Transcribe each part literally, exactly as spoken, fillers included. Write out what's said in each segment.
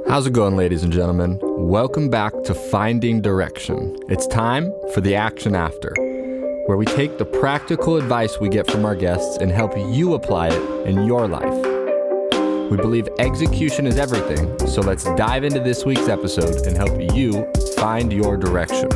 How's it going, ladies and gentlemen? Welcome back to Finding Direction. It's time for the Action After, where we take the practical advice we get from our guests and help you apply it in your life. We believe execution is everything, so let's dive into this week's episode and help you find your direction.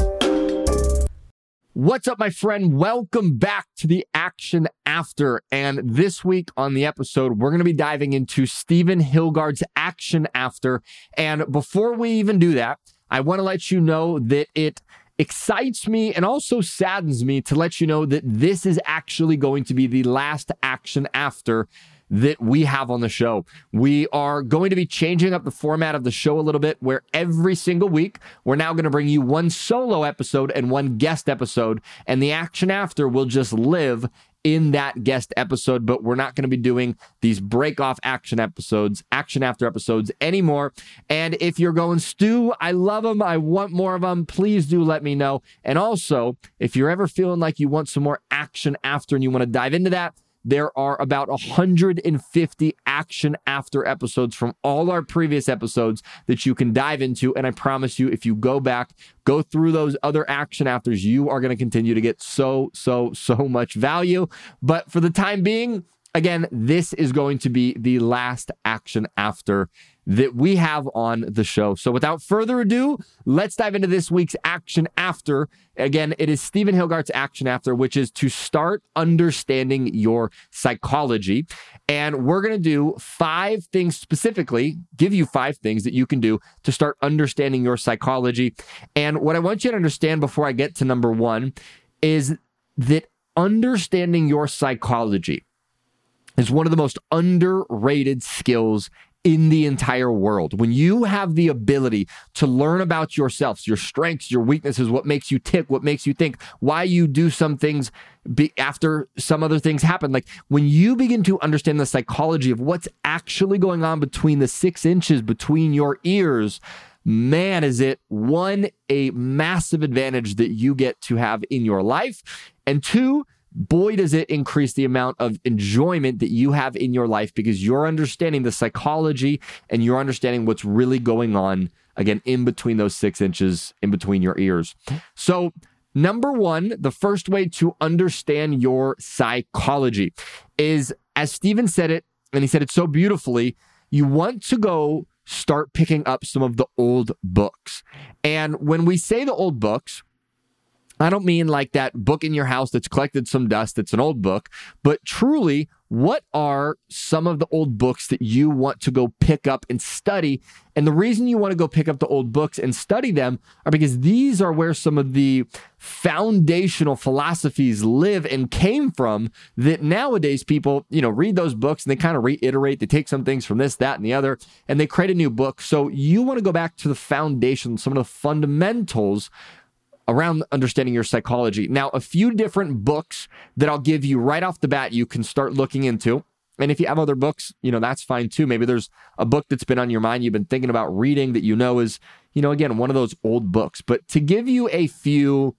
What's up, my friend? Welcome back to the Action After. And this week on the episode, we're going to be diving into Stephen Hilgard's Action After. And before we even do that, I want to let you know that it excites me and also saddens me to let you know that this is actually going to be the last Action After that we have on the show. We are going to be changing up the format of the show a little bit, where every single week, we're now going to bring you one solo episode and one guest episode, and the Action After will just live in that guest episode, but we're not going to be doing these break-off action episodes, Action After episodes anymore. And if you're going, Stu, I love them, I want more of them, please do let me know. And also, if you're ever feeling like you want some more Action After and you want to dive into that, there are about one hundred fifty Action After episodes from all our previous episodes that you can dive into. And I promise you, if you go back, go through those other Action Afters, you are going to continue to get so, so, so much value. But for the time being, again, this is going to be the last Action After that we have on the show. So without further ado, let's dive into this week's Action After. Again, it is Stephen Hilgard's Action After, which is to start understanding your psychology. And we're going to do five things specifically, give you five things that you can do to start understanding your psychology. And what I want you to understand before I get to number one is that understanding your psychology is one of the most underrated skills in the entire world. When you have the ability to learn about yourself, your strengths, your weaknesses, what makes you tick, what makes you think, why you do some things be after some other things happen. Like when you begin to understand the psychology of what's actually going on between the six inches between your ears, man, is it one, a massive advantage that you get to have in your life, and two, boy, does it increase the amount of enjoyment that you have in your life because you're understanding the psychology and you're understanding what's really going on, again, in between those six inches in between your ears. So number one, the first way to understand your psychology is, as Stephen said it, and he said it so beautifully, you want to go start picking up some of the old books. And when we say the old books, I don't mean like that book in your house that's collected some dust, that's an old book, but truly, what are some of the old books that you want to go pick up and study? And the reason you want to go pick up the old books and study them are because these are where some of the foundational philosophies live and came from, that nowadays people, you know, read those books and they kind of reiterate, they take some things from this, that, and the other, and they create a new book. So you want to go back to the foundation, some of the fundamentals around understanding your psychology. Now, a few different books that I'll give you right off the bat you can start looking into. And if you have other books, you know, that's fine too. Maybe there's a book that's been on your mind, you've been thinking about reading that you know is, you know, again, one of those old books. But to give you a few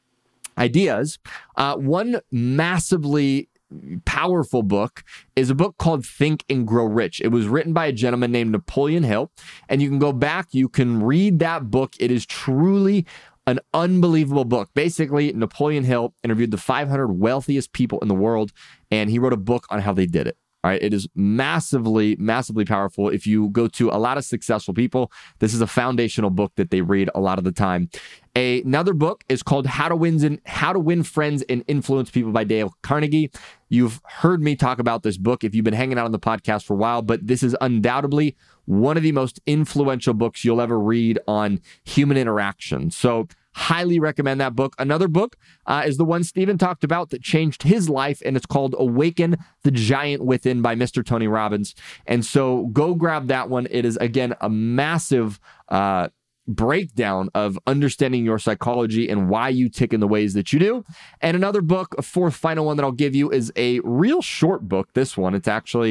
ideas, uh, one massively powerful book is a book called Think and Grow Rich. It was written by a gentleman named Napoleon Hill. And you can go back, you can read that book. It is truly an unbelievable book. Basically, Napoleon Hill interviewed the five hundred wealthiest people in the world, and he wrote a book on how they did it. All right. It is massively, massively powerful. If you go to a lot of successful people, this is a foundational book that they read a lot of the time. A, another book is called How to Win and How to Win Friends and Influence People by Dale Carnegie. You've heard me talk about this book if you've been hanging out on the podcast for a while, but this is undoubtedly one of the most influential books you'll ever read on human interaction. So highly recommend that book. Another book uh, is the one Stephen talked about that changed his life, and it's called Awaken the Giant Within by Mister Tony Robbins. And so go grab that one. It is, again, a massive uh, breakdown of understanding your psychology and why you tick in the ways that you do. And another book, a fourth final one that I'll give you, is a real short book. This one, it's actually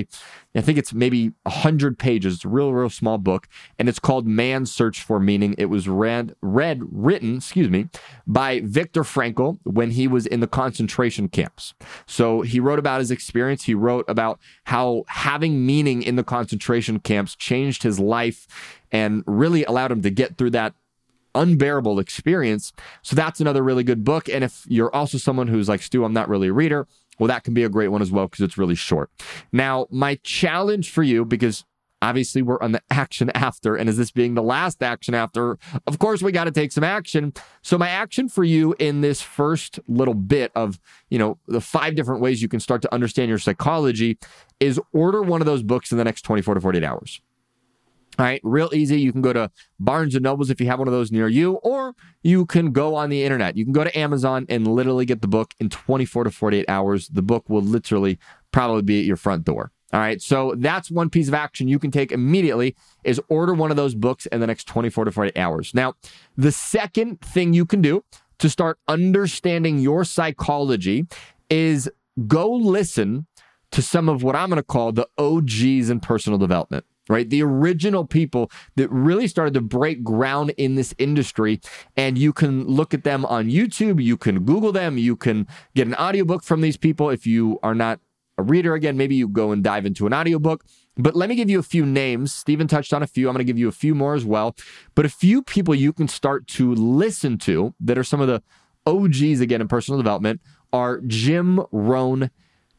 I think it's maybe one hundred pages. It's a real, real small book, and it's called Man's Search for Meaning. It was read, read, written, excuse me, by Viktor Frankl when he was in the concentration camps. So he wrote about his experience. He wrote about how having meaning in the concentration camps changed his life and really allowed him to get through that unbearable experience. So that's another really good book. And if you're also someone who's like, Stu, I'm not really a reader, well, that can be a great one as well because it's really short. Now, my challenge for you, because obviously we're on the action after, and as this being the last action after, of course, we got to take some action. So my action for you in this first little bit of, you know, the five different ways you can start to understand your psychology is order one of those books in the next twenty-four to forty-eight hours. All right, real easy. You can go to Barnes and Nobles if you have one of those near you, or you can go on the internet. You can go to Amazon and literally get the book in twenty-four to forty-eight hours. The book will literally probably be at your front door. All right, so that's one piece of action you can take immediately is order one of those books in the next twenty-four to forty-eight hours. Now, the second thing you can do to start understanding your psychology is go listen to some of what I'm going to call the O Gs in personal development. Right? The original people that really started to break ground in this industry. And you can look at them on YouTube. You can Google them. You can get an audiobook from these people. If you are not a reader, again, maybe you go and dive into an audiobook. But let me give you a few names. Stephen touched on a few. I'm going to give you a few more as well. But a few people you can start to listen to that are some of the O Gs, again, in personal development are Jim Rohn.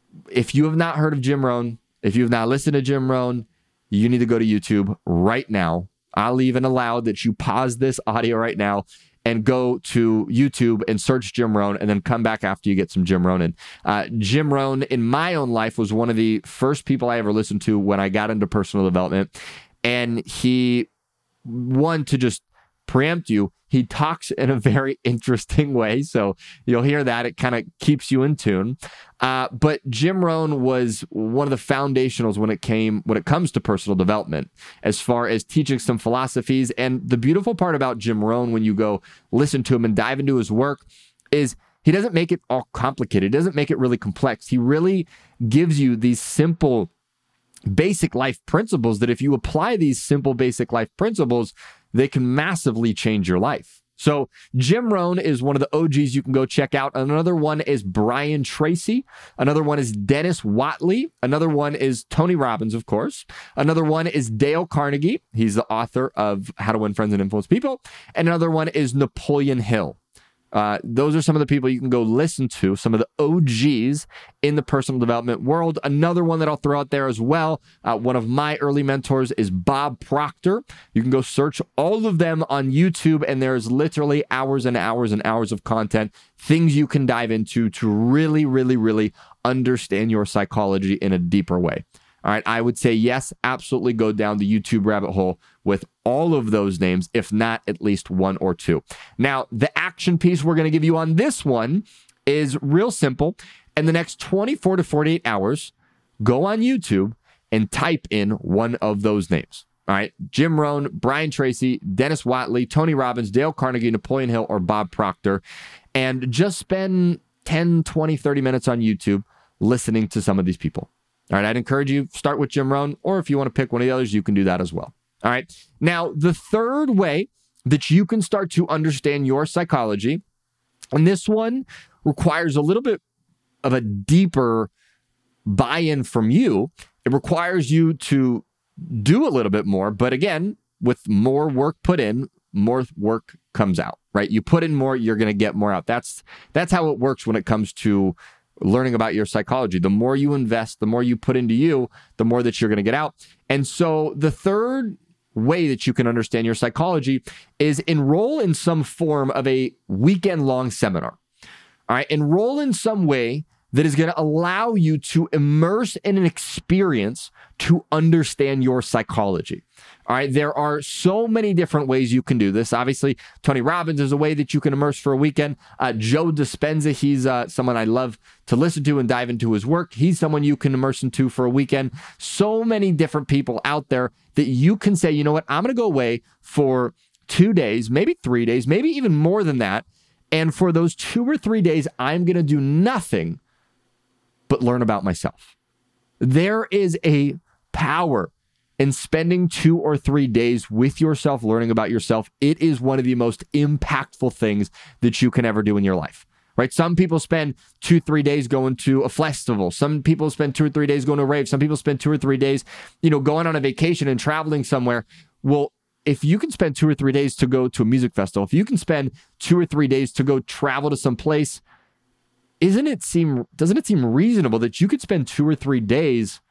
If you have not heard of Jim Rohn, if you have not listened to Jim Rohn, you need to go to YouTube right now. I'll even allow that you pause this audio right now and go to YouTube and search Jim Rohn and then come back after you get some Jim Rohn in. Uh, Jim Rohn, in my own life, was one of the first people I ever listened to when I got into personal development. And he, one, to just preempt you, he talks in a very interesting way. So you'll hear that. It kind of keeps you in tune. Uh, but Jim Rohn was one of the foundationals when it came, when it comes to personal development, as far as teaching some philosophies. And the beautiful part about Jim Rohn, when you go listen to him and dive into his work, is he doesn't make it all complicated. He doesn't make it really complex. He really gives you these simple, basic life principles that if you apply these simple, basic life principles, they can massively change your life. So Jim Rohn is one of the O Gs you can go check out. Another one is Brian Tracy. Another one is Dennis Waitley. Another one is Tony Robbins, of course. Another one is Dale Carnegie. He's the author of How to Win Friends and Influence People. And another one is Napoleon Hill. Uh, those are some of the people you can go listen to, some of the O Gs in the personal development world. Another one that I'll throw out there as well, uh, one of my early mentors is Bob Proctor. You can go search all of them on YouTube, and there's literally hours and hours and hours of content, things you can dive into to really, really, really understand your psychology in a deeper way. All right, I would say yes, absolutely go down the YouTube rabbit hole with all of those names, if not at least one or two. Now, the action piece we're going to give you on this one is real simple. In the next twenty-four to forty-eight hours, go on YouTube and type in one of those names. All right, Jim Rohn, Brian Tracy, Dennis Waitley, Tony Robbins, Dale Carnegie, Napoleon Hill, or Bob Proctor, and just spend ten, twenty, thirty minutes on YouTube listening to some of these people. All right, I'd encourage you, start with Jim Rohn, or if you want to pick one of the others, you can do that as well. All right, now the third way that you can start to understand your psychology, and this one requires a little bit of a deeper buy-in from you. It requires you to do a little bit more, but again, with more work put in, more work comes out, right? You put in more, you're going to get more out. That's that's how it works when it comes to learning about your psychology. The more you invest, the more you put into you, the more that you're going to get out. And so the third way that you can understand your psychology is enroll in some form of a weekend-long seminar. All right, enroll in some way that is going to allow you to immerse in an experience to understand your psychology. All right, there are so many different ways you can do this. Obviously, Tony Robbins is a way that you can immerse for a weekend. Uh, Joe Dispenza, he's uh, someone I love to listen to and dive into his work. He's someone you can immerse into for a weekend. So many different people out there that you can say, you know what, I'm going to go away for two days, maybe three days, maybe even more than that. And for those two or three days, I'm going to do nothing but learn about myself. There is a power in spending two or three days with yourself, learning about yourself. It is one of the most impactful things that you can ever do in your life, right? Some people spend two, three days going to a festival. Some people spend two or three days going to a rave. Some people spend two or three days, you know, going on a vacation and traveling somewhere. Well, if you can spend two or three days to go to a music festival, if you can spend two or three days to go travel to some place, isn't it seem, doesn't it seem reasonable that you could spend two or three days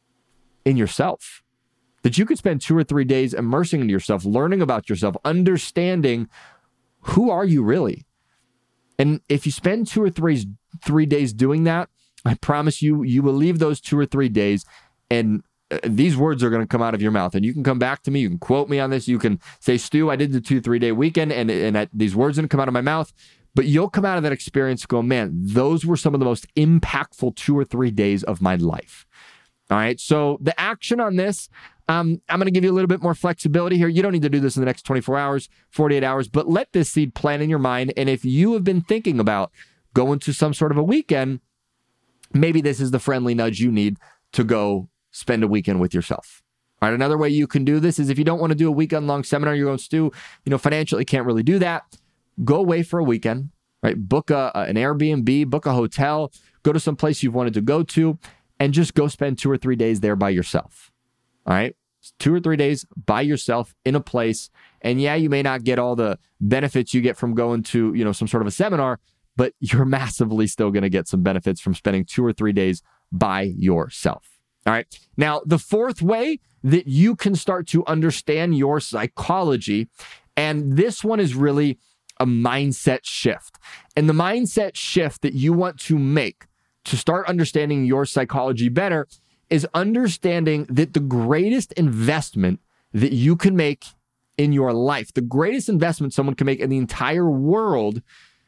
in yourself? That you could spend two or three days immersing into yourself, learning about yourself, understanding who are you really? And if you spend two or three, three days doing that, I promise you, you will leave those two or three days and these words are going to come out of your mouth. And you can come back to me. You can quote me on this. You can say, Stu, I did the two, three day weekend and, and I, these words didn't come out of my mouth. But you'll come out of that experience going, man, those were some of the most impactful two or three days of my life. All right. So the action on this, um, I'm going to give you a little bit more flexibility here. You don't need to do this in the next twenty-four hours, forty-eight hours, but let this seed plant in your mind. And if you have been thinking about going to some sort of a weekend, maybe this is the friendly nudge you need to go spend a weekend with yourself. All right. Another way you can do this is if you don't want to do a weekend long seminar, you're going, Stu, you know, financially can't really do that. Go away for a weekend, right? Book a, an Airbnb, book a hotel, go to some place you've wanted to go to, and just go spend two or three days there by yourself. All right. Two or three days by yourself in a place. And yeah, you may not get all the benefits you get from going to, you know, some sort of a seminar, but you're massively still going to get some benefits from spending two or three days by yourself. All right. Now, the fourth way that you can start to understand your psychology, and this one is really a mindset shift. And the mindset shift that you want to make to start understanding your psychology better is understanding that the greatest investment that you can make in your life, the greatest investment someone can make in the entire world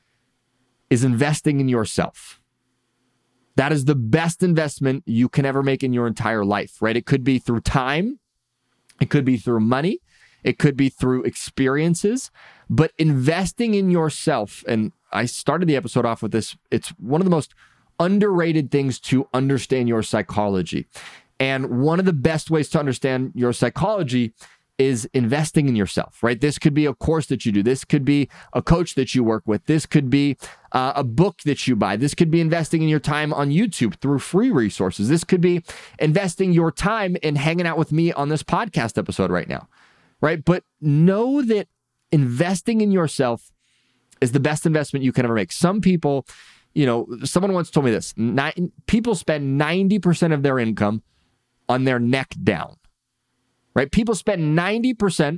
is investing in yourself. That is the best investment you can ever make in your entire life, right? It could be through time. It could be through money. It could be through experiences, but investing in yourself. And I started the episode off with this. It's one of the most underrated things to understand your psychology. And one of the best ways to understand your psychology is investing in yourself, right? This could be a course that you do. This could be a coach that you work with. This could be uh, a book that you buy. This could be investing in your time on YouTube through free resources. This could be investing your time in hanging out with me on this podcast episode right now, right? But know that investing in yourself is the best investment you can ever make. Some people, you know, someone once told me this, nine, people spend ninety percent of their income on their neck down. Right? People spend ninety percent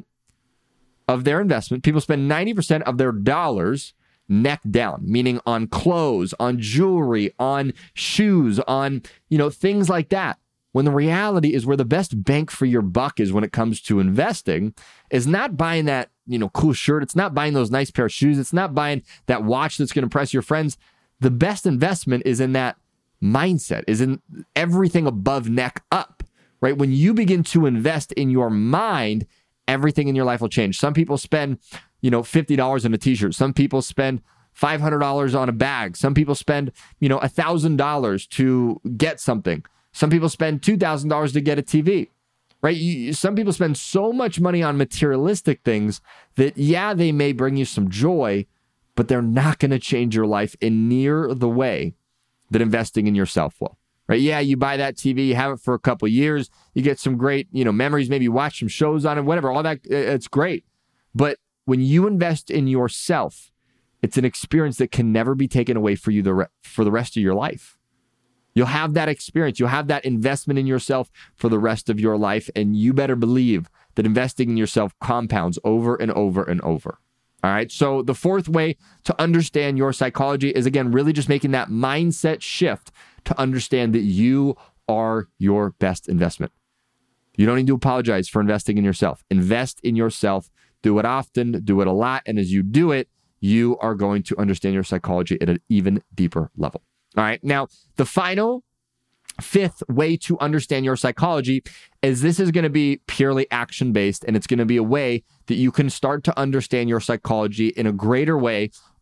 of their investment, people spend ninety percent of their dollars neck down, meaning on clothes, on jewelry, on shoes, on, you know, things like that. When the reality is where the best bang for your buck is when it comes to investing is not buying that, you know, cool shirt. It's not buying those nice pair of shoes. It's not buying that watch that's going to impress your friends. The best investment is in that mindset, is in everything above neck up. Right? When you begin to invest in your mind, everything in your life will change. Some people spend, you know, fifty dollars on a t-shirt. Some people spend five hundred dollars on a bag. Some people spend, you know, one thousand dollars to get something. Some people spend two thousand dollars to get a T V, right? You, some people spend so much money on materialistic things that, yeah, they may bring you some joy, but they're not going to change your life in near the way that investing in yourself will. Right? Yeah, you buy that T V, you have it for a couple of years, you get some great, you know, memories, maybe you watch some shows on it, whatever, all that, it's great. But when you invest in yourself, it's an experience that can never be taken away for you the re- for the rest of your life. You'll have that experience, you'll have that investment in yourself for the rest of your life, and you better believe that investing in yourself compounds over and over and over. All right, so the fourth way to understand your psychology is, again, really just making that mindset shift to understand that you are your best investment. You don't need to apologize for investing in yourself. Invest in yourself. Do it often, do it a lot. And as you do it, you are going to understand your psychology at an even deeper level. All right. Now, the final fifth way to understand your psychology is this is going to be purely action-based, and it's going to be a way that you can start to understand your psychology in a greater way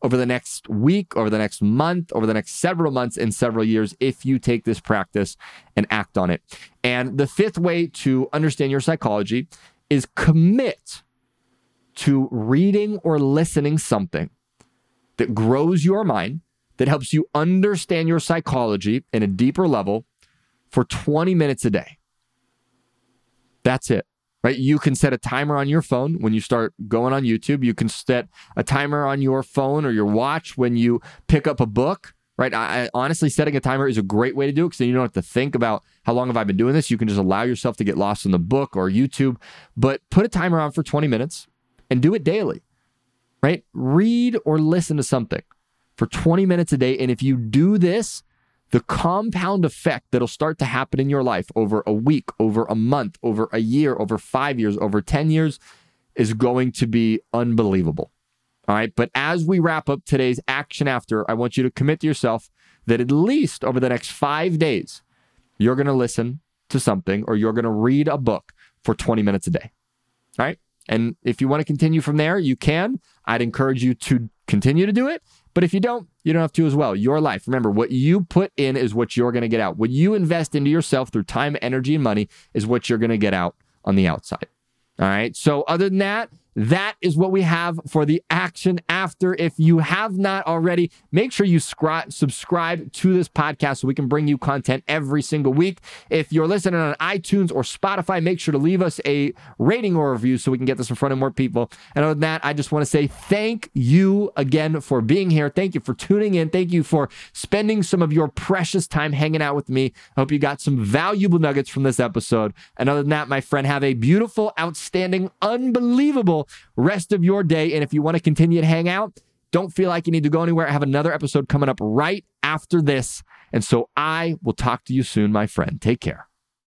over the next week, over the next month, over the next several months and several years if you take this practice and act on it. And the fifth way to understand your psychology is commit to reading or listening something that grows your mind, that helps you understand your psychology in a deeper level for twenty minutes a day. That's it, right? You can set a timer on your phone when you start going on YouTube. You can set a timer on your phone or your watch when you pick up a book, right? I, I honestly, setting a timer is a great way to do it because then you don't have to think about how long have I been doing this. You can just allow yourself to get lost in the book or YouTube, but put a timer on for twenty minutes and do it daily, right? Read or listen to something for twenty minutes a day. And if you do this, the compound effect that'll start to happen in your life over a week, over a month, over a year, over five years, over ten years is going to be unbelievable. All right. But as we wrap up today's action after, I want you to commit to yourself that at least over the next five days, you're going to listen to something or you're going to read a book for twenty minutes a day. All right. And if you want to continue from there, you can. I'd encourage you to continue to do it. But if you don't, you don't have to as well. Your life. Remember, what you put in is what you're going to get out. What you invest into yourself through time, energy, and money is what you're going to get out on the outside. All right. So other than that, that is what we have for the action after. If you have not already, make sure you scri- subscribe to this podcast so we can bring you content every single week. If you're listening on iTunes or Spotify, make sure to leave us a rating or review so we can get this in front of more people. And other than that, I just want to say thank you again for being here. Thank you for tuning in. Thank you for spending some of your precious time hanging out with me. I hope you got some valuable nuggets from this episode. And other than that, my friend, have a beautiful, outstanding, unbelievable rest of your day. And if you want to continue to hang out, don't feel like you need to go anywhere. I have another episode coming up right after this. And so I will talk to you soon, my friend. Take care.